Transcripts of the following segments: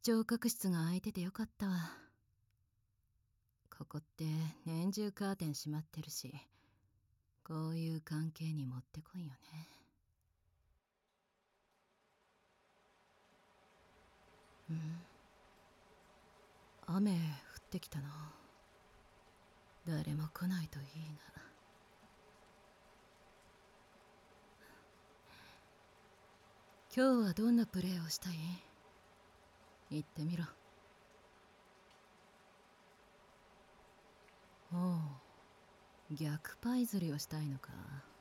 聴覚室が空いててよかったわ。ここって年中カーテン閉まってるし、こういう関係にもってこいよね。雨降ってきたな。誰も来ないといいが。今日はどんなプレーをしたい？言ってみろ。おう、逆パイ釣りをしたいのか。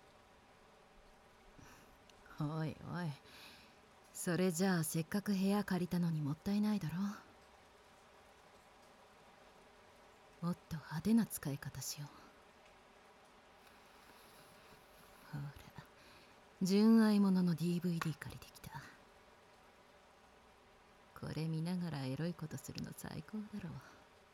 おいおい、それじゃあせっかく部屋借りたのにもったいないだろ。もっと派手な使い方しよう。ほら、純愛ものの DVD 借りてきた。これ見ながらエロいことするの最高だろう。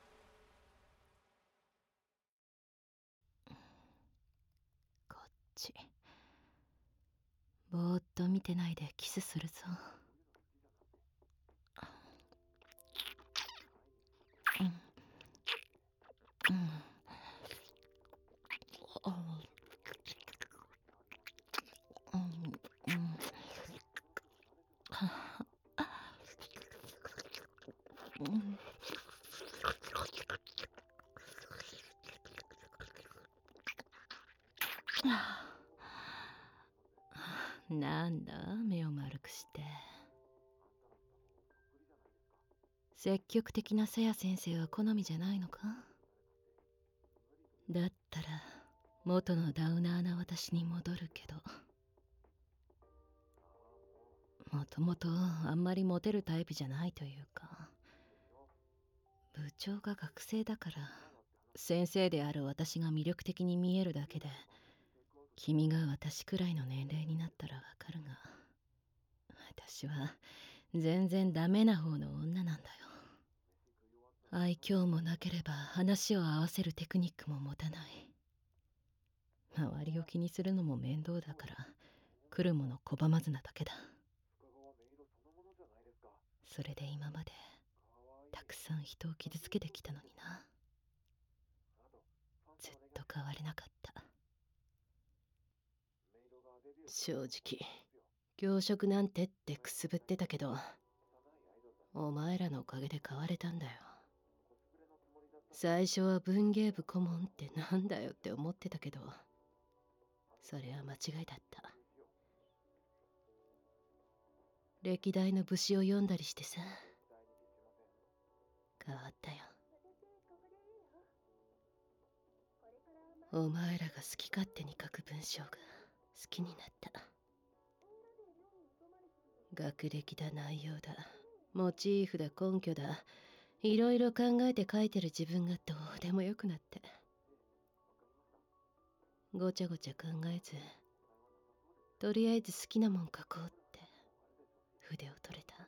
こっち。ぼーっと見てないでキスするぞ。なんだ、目を丸くして。積極的なセヤ先生は好みじゃないのか？だったら元のダウナーな私に戻るけど、もともとあんまりモテるタイプじゃないというか、部長が学生だから先生である私が魅力的に見えるだけで、君が私くらいの年齢になったらわかるが、私は全然ダメな方の女なんだよ。愛嬌もなければ話を合わせるテクニックも持たない。周りを気にするのも面倒だから来るもの拒まずなだけだ。それで今までたくさん人を傷つけてきたのにな。ずっと変われなかった。正直教職なんてってくすぶってたけど、お前らのおかげで変われたんだよ。最初は文芸部顧問ってなんだよって思ってたけど、それは間違いだった。歴代の武士を読んだりしてさ、変わったよ。お前らが好き勝手に書く文章が好きになった。学歴だ、内容だ、モチーフだ、根拠だ、いろいろ考えて書いてる自分がどうでもよくなって、ごちゃごちゃ考えず、とりあえず好きなもん書こうって筆を取れた。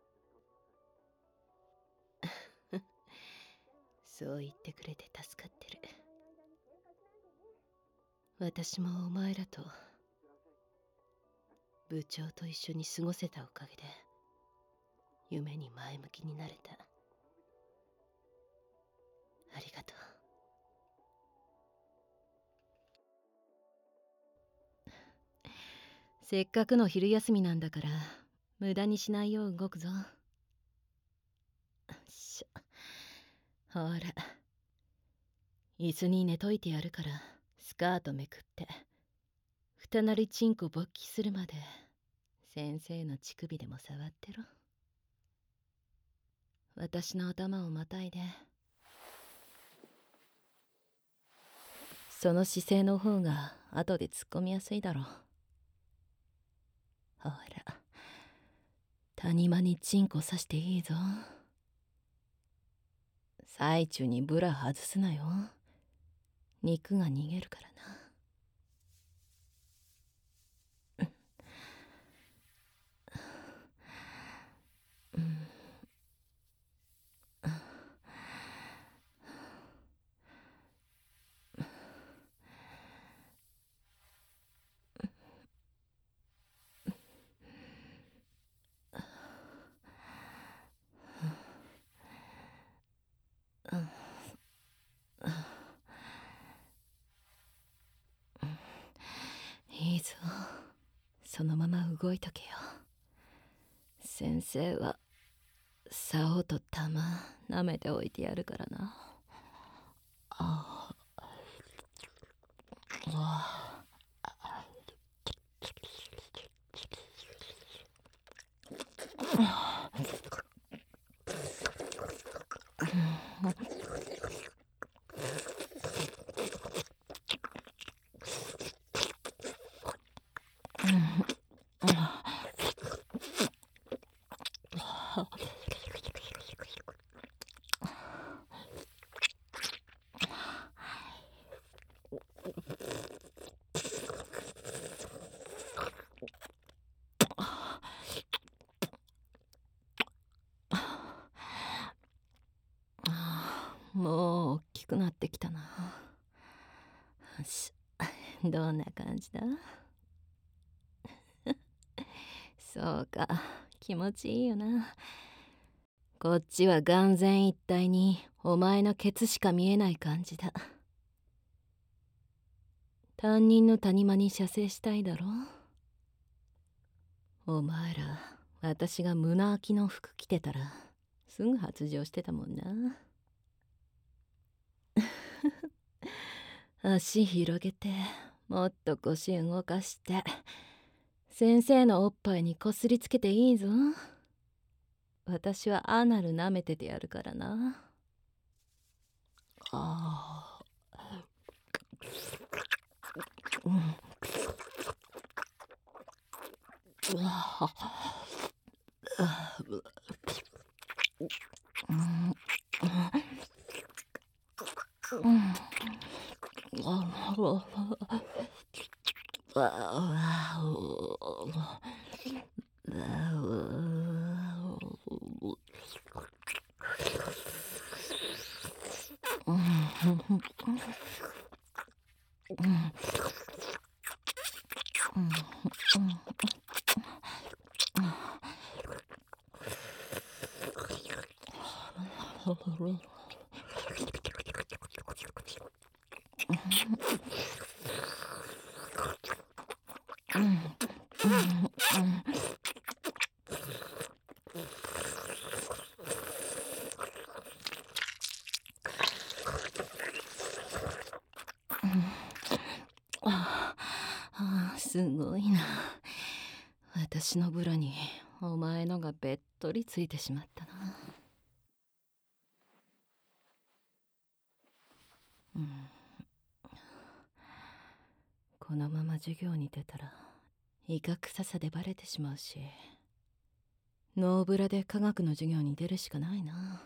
そう言ってくれて助かってる。私もお前らと部長と一緒に過ごせたおかげで夢に前向きになれた。ありがとう。せっかくの昼休みなんだから無駄にしないよう動くぞ。ほら、椅子に寝といてやるからスカートめくって二なりチンコ勃起するまで先生の乳首でも触ってろ。私の頭をまたいで。その姿勢の方が後で突っ込みやすいだろう。ほら、谷間にチンコ刺していいぞ。最中にブラ外すなよ。肉が逃げるからな。 いいぞ。そのまま動いとけよ。先生は竿と玉舐めておいてやるからな。ああ。もう大きくなってきたな。よし、どんな感じだ？そうか、気持ちいいよな。こっちは眼前一体にお前のケツしか見えない感じだ。担任の谷間に射精したいだろ？お前ら、私が胸開きの服着てたらすぐ発情してたもんな。足広げて、もっと腰動かして、先生のおっぱいにこすりつけていいぞ。私はアナル舐めててやるからな。ああ。うん。うわあ。うん。すごいな。私のブラにお前のがべっとりついてしまったな。このまま授業に出たら威嚇臭さでバレてしまうし、ノーブラで科学の授業に出るしかないな。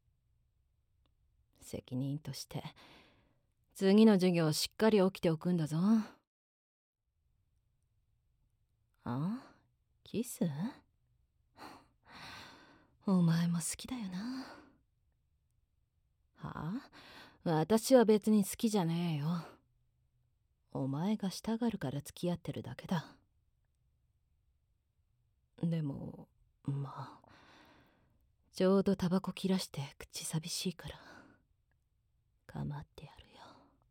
責任として次の授業しっかり起きておくんだぞ。あ？キス？お前も好きだよな。はあ？私は別に好きじゃねえよ。お前がしたがるから付き合ってるだけだ。でもまあ、ちょうどタバコ切らして口寂しいから構ってやるよ。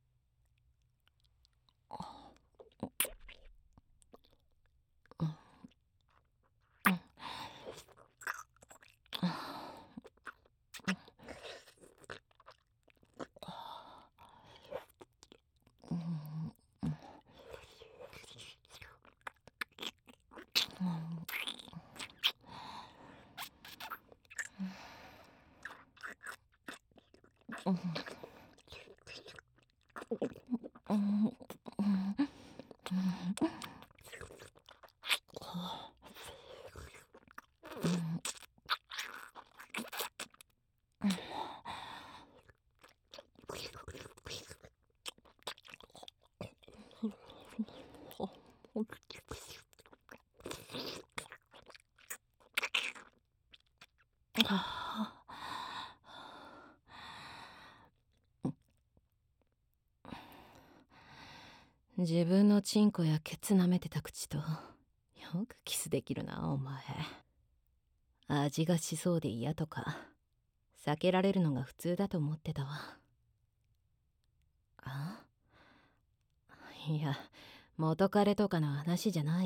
自分のチンコやケツ舐めてた口とよくキスできるなお前。味がしそうで嫌とか避けられるのが普通だと思ってたわ。あ？いや、 元彼とかの話じゃない。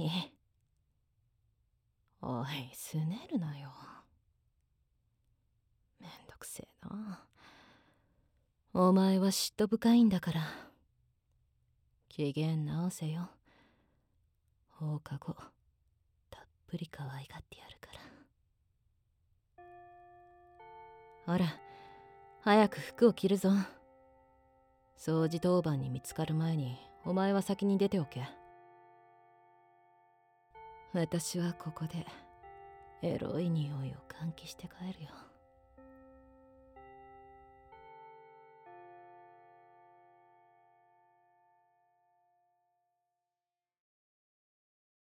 おい、すねるなよ。めんどくせえな。お前は嫉妬深いんだから機嫌直せよ。放課後たっぷり可愛がってやるから。ほら、早く服を着るぞ。掃除当番に見つかる前にお前は先に出ておけ。私はここでエロい匂いを換気して帰るよ。